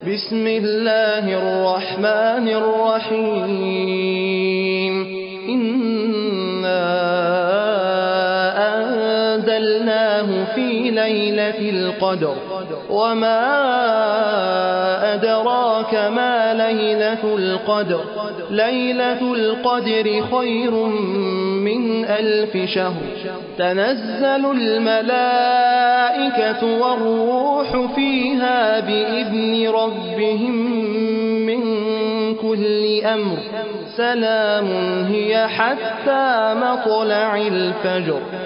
بسم الله الرحمن الرحيم إنا أنزلناه في ليلة القدر وما أدراك ما ليلة القدر ليلة القدر خير من 1000 شهر تنزل الملائكة والروح فيها بإذن ربهم من كل أمر سلام هي حتى مطلع الفجر